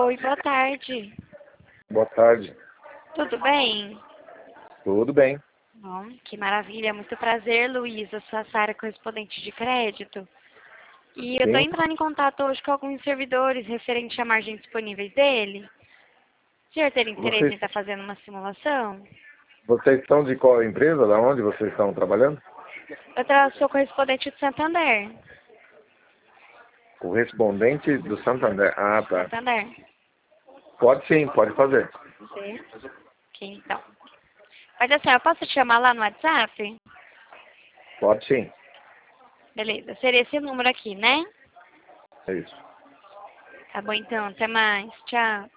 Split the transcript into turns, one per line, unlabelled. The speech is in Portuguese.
Oi, boa tarde.
Boa tarde.
Tudo bem?
Tudo bem?
Bom, que maravilha. Muito prazer, Luísa. Sou a Sara, correspondente de crédito. E eu estou
Sim.
entrando em contato hoje com alguns servidores referente à margem disponíveis dele. O senhor ter interesse em
Vocês,
estar fazendo uma simulação?
vocês são de qual empresa? Da onde vocês estão trabalhando?
Sou correspondente de Santander.
Correspondente do Santander. Ah, tá.
Santander.
Pode sim, pode fazer.
Sim. Ok, então. Mas assim, eu posso te chamar lá no WhatsApp?
Pode sim.
Beleza, seria esse número aqui, né?
É isso.
Tá bom então, até mais. Tchau.